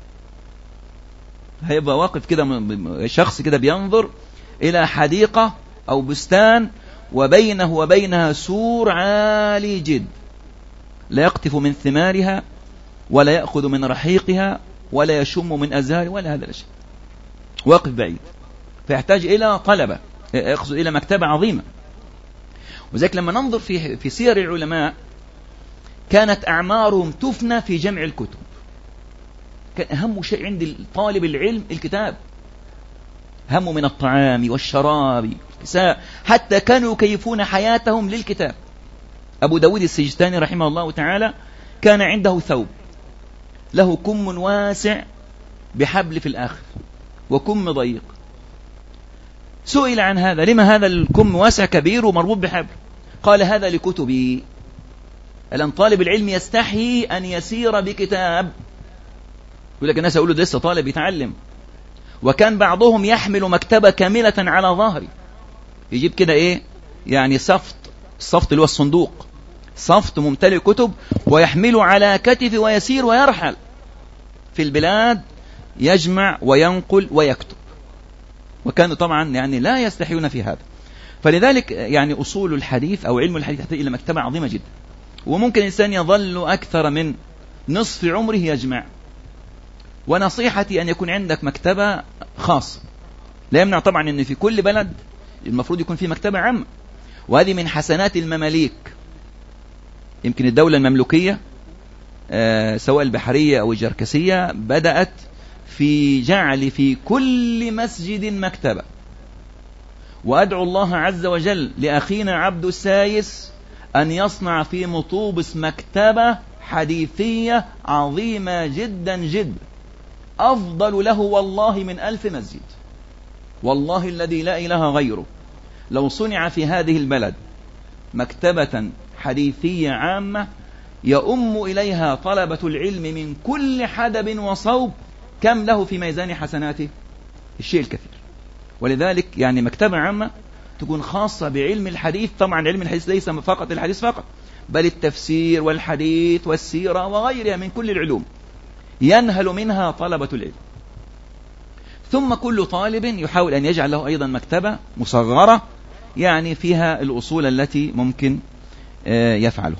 هيبقى واقف كده شخص كده بينظر إلى حديقة أو بستان وبينه وبينها سور عالي جد، لا يقطف من ثمارها ولا يأخذ من رحيقها ولا يشم من أزهار ولا هذا الشيء، واقف بعيد، فيحتاج إلى طلبة، يأخذ إلى مكتبة عظيمة. وذلك لما ننظر في سير العلماء كانت أعمارهم تفنى في جمع الكتب، كان أهم شيء عند طالب العلم الكتاب، همه من الطعام والشراب والكساء، حتى كانوا يكيفون حياتهم للكتاب. أبو داود السجستاني رحمه الله تعالى كان عنده ثوب له كم واسع بحبل في الآخر وكم ضيق. سئل عن هذا، لما هذا الكم واسع كبير ومربوط بحبل؟ قال هذا لكتبي. الآن طالب العلم يستحي أن يسير بكتاب، يقول لك الناس يقولوا ده لسه طالب يتعلم. وكان بعضهم يحمل مكتبة كاملة على ظهري، يجيب كده إيه يعني الصفط اللي هو الصندوق، صفط ممتلئ كتب، ويحمله على كتفه ويسير ويرحل في البلاد يجمع وينقل ويكتب. وكانوا طبعا يعني لا يستحيون في هذا. فلذلك يعني أصول الحديث أو علم الحديث يحتاج إلى مكتبة عظيمة جدا. وممكن الإنسان يظل أكثر من نصف عمره يجمع. ونصيحتي أن يكون عندك مكتبة خاصة. لا يمنع طبعا أن في كل بلد المفروض يكون في مكتبة عامة، وهذه من حسنات المماليك. يمكن الدولة المملوكية سواء البحرية أو الجركسية بدأت في جعل في كل مسجد مكتبة. وأدعو الله عز وجل لأخينا عبد السايس أن يصنع في مطوبس مكتبة حديثية عظيمة جدا جدا، أفضل له والله من 1000 مسجد، والله الذي لا إله غيره. لو صنع في هذه البلد مكتبة حديثية عامة يؤم إليها طلبة العلم من كل حدب وصوب، كم له في ميزان حسناته؟ الشيء الكثير. ولذلك يعني مكتبة عامة تكون خاصة بعلم الحديث. طبعا علم الحديث ليس فقط الحديث فقط، بل التفسير والحديث والسيرة وغيرها من كل العلوم ينهل منها طلبة العلم. ثم كل طالب يحاول أن يجعل له أيضا مكتبة مصغرة يعني فيها الأصول التي ممكن يفعله.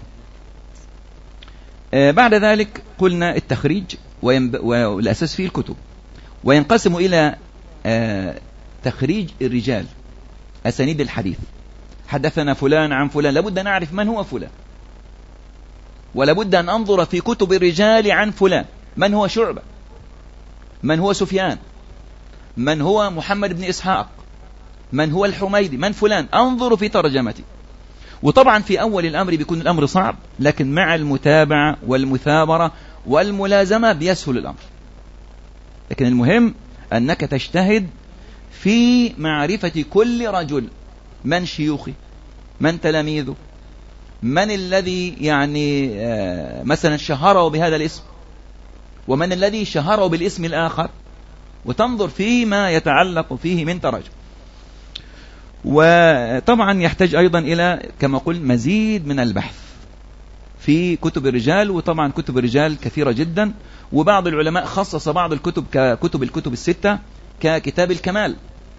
بعد ذلك قلنا التخريج والأساس فيه الكتب، وينقسم إلى تخريج الرجال، أسانيد الحديث. حدثنا فلان عن فلان، لابد أن أعرف من هو فلان، ولابد أن أنظر في كتب الرجال عن فلان، من هو شعبة، من هو سفيان، من هو محمد بن إسحاق، من هو الحميدي، من فلان، أنظر في ترجمتي. وطبعا في أول الأمر بيكون الأمر صعب، لكن مع المتابعة والمثابرة والملازمة بيسهل الأمر. لكن المهم أنك تجتهد في معرفة كل رجل، من شيوخه، من تلاميذه، من الذي يعني مثلا شهره بهذا الاسم، ومن الذي شهره بالاسم الآخر، وتنظر فيما يتعلق فيه من تراجم. وطبعا يحتاج أيضا إلى كما قلت مزيد من البحث في كتب الرجال. وطبعا كتب الرجال كثيرة جدا، وبعض العلماء خصص بعض الكتب الكتب الستة ككتاب الكمال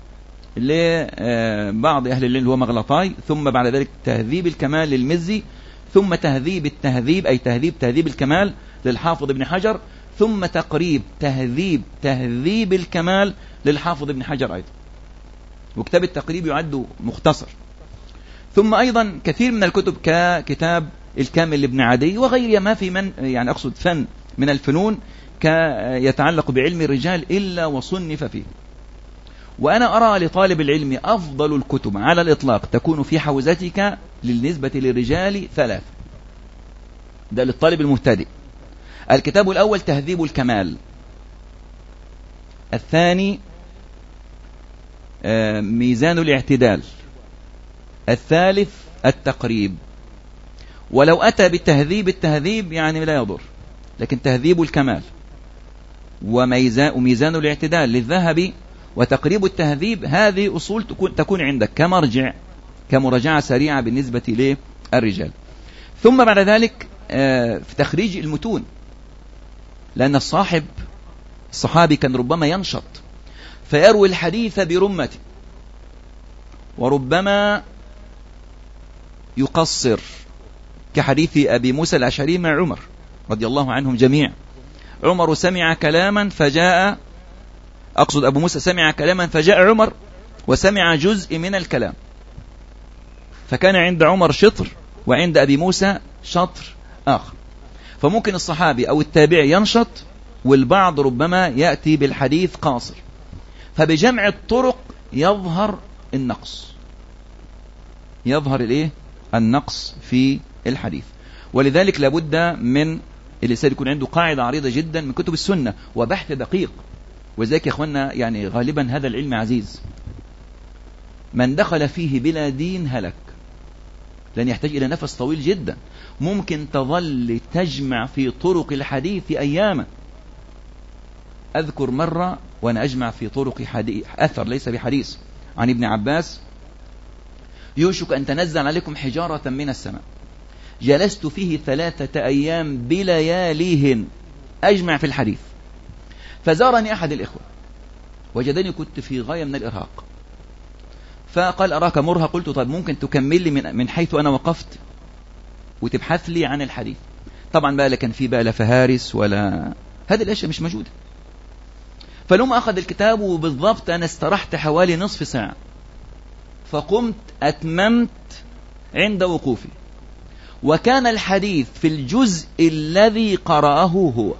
لبعض أهل العلم هو مغلطاي، ثم بعد ذلك تهذيب الكمال للمزي، ثم تهذيب التهذيب أي تهذيب الكمال للحافظ ابن حجر، ثم تقريب تهذيب الكمال للحافظ ابن حجر أيضا. وكتاب التقريب يعد مختصر. ثم أيضا كثير من الكتب ككتاب الكامل لابن عدي وغيرها، ما في من يعني أقصد فن من الفنون يتعلق بعلم الرجال إلا وصنف فيه. وأنا أرى لطالب العلم أفضل الكتب على الإطلاق تكون في حوزتك للنسبة للرجال 3. ده للطالب المبتدئ. الكتاب الأول تهذيب الكمال، الثاني ميزان الاعتدال، الثالث التقريب. ولو أتى بالتهذيب يعني لا يضر، لكن تهذيب الكمال وميزان الاعتدال للذهبي وتقريب التهذيب، هذه أصول تكون عندك كمرجع كمراجعة سريعة بالنسبة للرجال. ثم بعد ذلك في تخريج المتون، لأن الصحابي كان ربما ينشط فيروي الحديث برمته، وربما يقصر كحديث أبي موسى الأشعري مع عمر رضي الله عنهم جميعا. عمر سمع كلاما فجاء، أقصد أبو موسى سمع كلاما فجاء عمر وسمع جزء من الكلام، فكان عند عمر شطر وعند أبي موسى شطر آخر. فممكن الصحابي أو التابعي ينشط والبعض ربما يأتي بالحديث قاصر، فبجمع الطرق يظهر النقص، يظهر الايه؟ النقص في الحديث. ولذلك لابد من الإنسان يكون عنده قاعدة عريضة جدا من كتب السنة وبحث دقيق. وذلك يا اخوانا يعني غالبا هذا العلم عزيز، من دخل فيه بلا دين هلك، لن يحتاج إلى نفس طويل جدا. ممكن تظل تجمع في طرق الحديث أياما. أذكر مرة وأنا أجمع في طرق أثر ليس بحديث عن ابن عباس: يوشك أن تنزل عليكم حجارة من السماء. جلست فيه 3 أيام بلياليهن أجمع في الحديث. فزارني أحد الإخوة وجدني كنت في غاية من الإرهاق، فقال: أراك مرهق. قلت: طيب ممكن تكمل لي من حيث أنا وقفت وتبحث لي عن الحديث. طبعا بقى لا كان في بقى لا فهارس ولا هذه الأشياء مش موجودة. فلما أخذ الكتاب وبالضبط أنا استرحت حوالي نصف ساعة، فقمت أتممت عند وقوفي، وكان الحديث في الجزء الذي قرأه هو.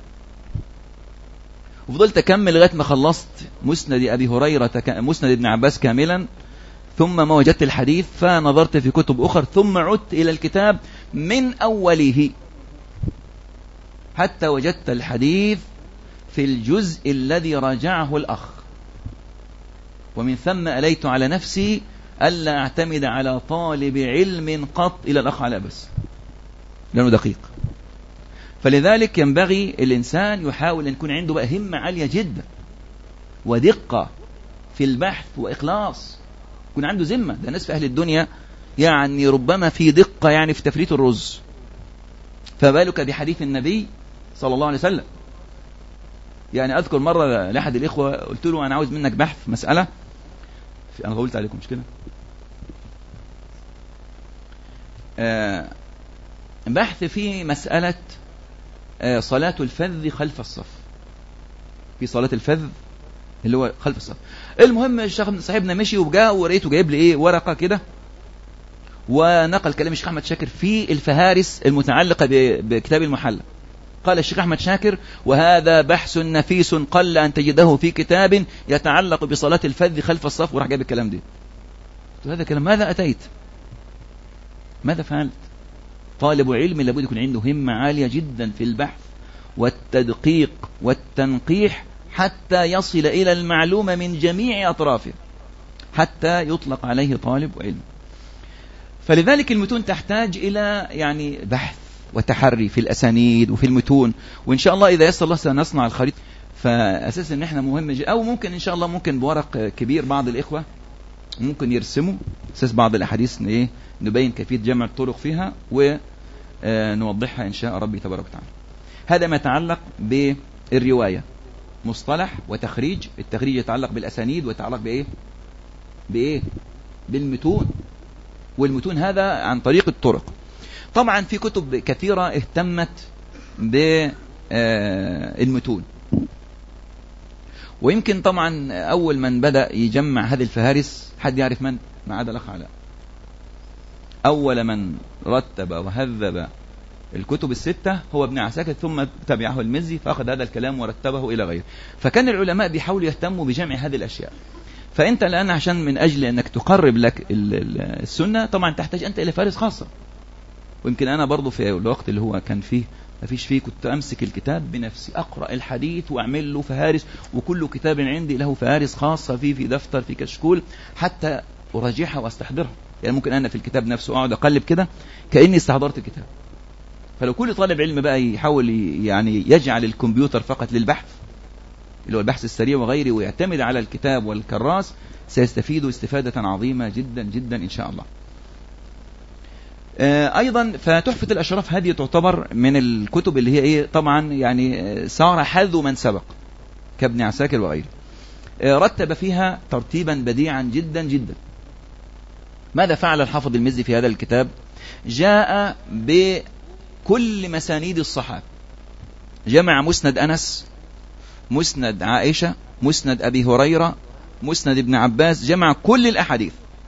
وفضلت أكمل لغاية ما خلصت مسند أبي هريرة مسند ابن عباس كاملا، ثم ما وجدت الحديث فنظرت في كتب أخرى، ثم عدت إلى الكتاب من أوله حتى وجدت الحديث في الجزء الذي راجعه الأخ. ومن ثم أليت على نفسي ألا أعتمد على طالب علم قط إلى الأخ على بس، لأنه دقيق. فلذلك ينبغي الإنسان يحاول أن يكون عنده بقى همة عالية جدا ودقة في البحث وإخلاص، يكون عنده ذمة. ده ناس في أهل الدنيا يعني ربما في دقة يعني في تفريط الرز، فبالك بحديث النبي صلى الله عليه وسلم. يعني أذكر مرة لأحد الإخوة قلت له: أنا عاوز منك بحث مسألة، أنا قلت عليكم مش كده، بحث في مسألة صلاة الفذ خلف الصف، في صلاة الفذ اللي هو خلف الصف. المهم الشيخ صاحبنا مشي وجاء ورأيته جايب لي ايه ورقة كده، ونقل كلام الشيخ أحمد شاكر في الفهارس المتعلقة بكتاب المحلى. قال الشيخ أحمد شاكر: وهذا بحث نفيس قل أن تجده في كتاب يتعلق بصلاة الفذ خلف الصف. وراح جايب الكلام ده. هذا كلام ماذا أتيت؟ ماذا فعلت؟ طالب علم لابد يكون عنده همة عالية جدا في البحث والتدقيق والتنقيح حتى يصل إلى المعلومة من جميع أطرافه حتى يطلق عليه طالب علم. فلذلك المتون تحتاج إلى يعني بحث وتحري في الأسانيد وفي المتون، وإن شاء الله إذا يسر الله سنصنع الخريطة. فأساس إن إحنا مهم أو ممكن إن شاء الله ممكن بورق كبير بعض الإخوة ممكن يرسموا أساس بعض الأحاديث إيه نبين كيفية جمع الطرق فيها ونوضحها إن شاء ربي تبارك وتعالى. هذا ما يتعلق بالرواية، مصطلح وتخريج. التخريج يتعلق بالأسانيد ويتعلق بإيه؟ بالمتون. والمتون هذا عن طريق الطرق. طبعا في كتب كثيرة اهتمت بالمتون، ويمكن طبعا أول من بدأ يجمع هذه الفهارس حد يعرف من؟ ما عدا الأخ علاء. أول من رتب وهذب الكتب الستة هو ابن عساكر، ثم تبعه المزي فأخذ هذا الكلام ورتبه إلى غيره. فكان العلماء بيحاولوا يهتموا بجمع هذه الأشياء. فأنت الآن عشان من أجل أنك تقرب لك السنة طبعا تحتاج أنت إلى فارس خاصة. ويمكن أنا برضو في الوقت اللي هو كان فيه ما فيش فيه كنت أمسك الكتاب بنفسي أقرأ الحديث وأعمل له فهارس، وكل كتاب عندي له فهارس خاصة في دفتر في كشكول حتى أراجعها وأستحضرها. يعني ممكن أنا في الكتاب نفسه أقعد أقلب كده كأني استحضرت الكتاب. فلو كل طالب علم بقى يحاول يعني يجعل الكمبيوتر فقط للبحث اللي هو البحث السريع وغيره ويعتمد على الكتاب والكراس سيستفيد استفادة عظيمة جدا جدا إن شاء الله. أيضا فتحفة الأشراف هذه تعتبر من الكتب اللي هي إيه طبعا يعني صار حذو من سبق كابن عساكر وغيره. رتب فيها ترتيبا بديعا جدا جدا. ماذا فعل الحافظ المزي في هذا الكتاب؟ جاء بكل مسانيد الصحابة، جمع مسند أنس، مسند عائشة، مسند أبي هريرة، مسند ابن عباس، جمع كل الأحاديث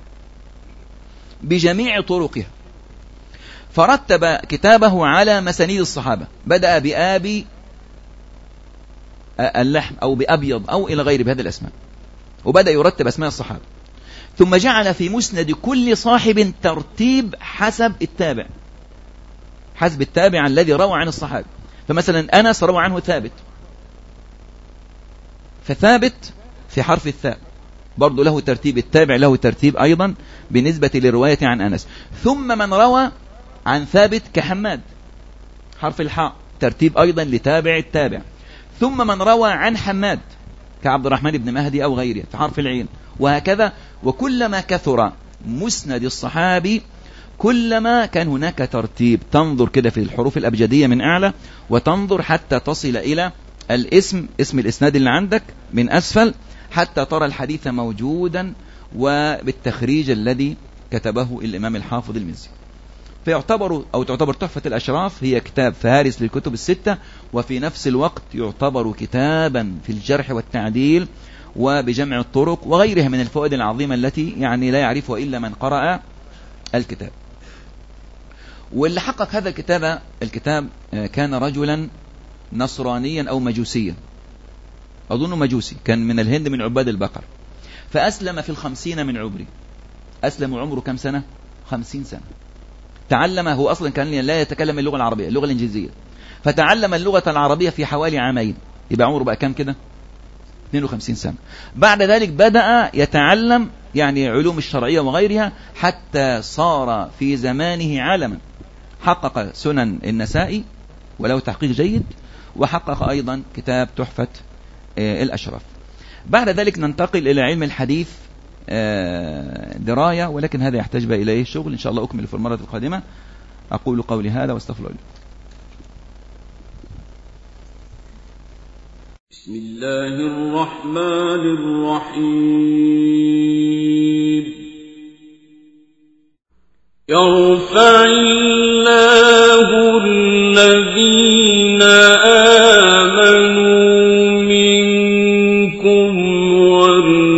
بجميع طرقها، فرتب كتابه على مسانيد الصحابة. بدأ بآبي اللحم أو بأبيض أو إلى غير بهذه الأسماء، وبدأ يرتب أسماء الصحابة. ثم جعل في مسند كل صاحب ترتيب حسب التابع، حسب التابع الذي روى عن الصحابي. فمثلا أنس روى عنه ثابت، فثابت في حرف الثاء برضو له ترتيب، التابع له ترتيب أيضا بالنسبة للرواية عن أنس. ثم من روى عن ثابت كحماد حرف الحاء، ترتيب أيضا لتابع التابع. ثم من روى عن حماد كعبد الرحمن بن مهدي أو غيره في حرف العين، وهكذا. وكلما كثر مسند الصحابي كلما كان هناك ترتيب، تنظر كده في الحروف الأبجدية من أعلى وتنظر حتى تصل إلى الاسم، اسم الإسناد اللي عندك من أسفل، حتى ترى الحديث موجودا وبالتخريج الذي كتبه الإمام الحافظ المزي. تعتبر تحفة الأشراف هي كتاب فهارس للكتب الستة، وفي نفس الوقت يعتبر كتابا في الجرح والتعديل وبجمع الطرق وغيرها من الفوائد العظيمة التي يعني لا يعرفها إلا من قرأ الكتاب. واللي حقق هذا الكتاب كان رجلا نصرانيا أو مجوسيا، أظن مجوسي، كان من الهند من عباد البقر، فأسلم في 50 من عمره. أسلم عمره كم سنة؟ 50 سنة. تعلم، هو أصلا كان لا يتكلم اللغة العربية، اللغة الإنجليزية، فتعلم اللغة العربية في حوالي عامين، يبقى عمره بقى كم كده؟ 52 سنة. بعد ذلك بدأ يتعلم يعني علوم الشرعية وغيرها حتى صار في زمانه عالما. حقق سنن النسائي وله تحقيق جيد، وحقق أيضا كتاب تحفة الأشراف. بعد ذلك ننتقل إلى علم الحديث دراية، ولكن هذا يحتاج بقى إليه شغل، إن شاء الله أكمل في المرة القادمة. أقول قولي هذا واستغفر الله. بسم الله الرحمن الرحيم. يرفع الله الذين آمنوا منكم